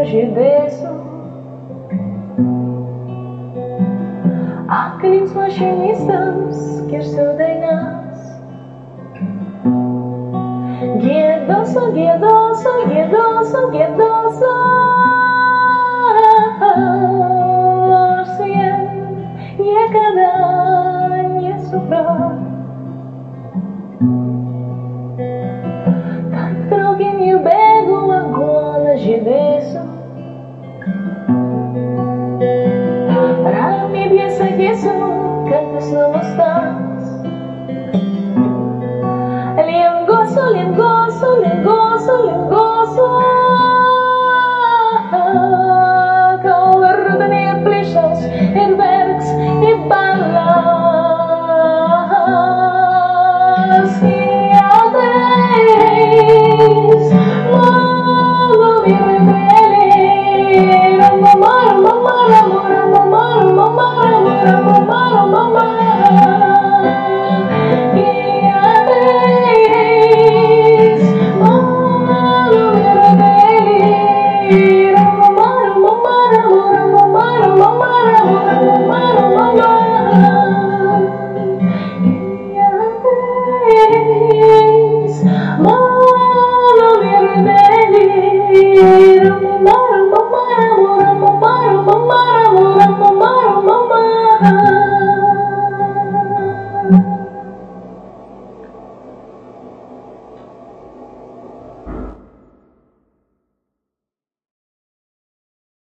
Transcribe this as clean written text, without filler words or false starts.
hoje beso aqueles mašinistas, kjer sudai nas. Giedoso, giedoso, giedoso, giedoso, sien niekada nesuprat. Tak trogiem ju begu agora živé.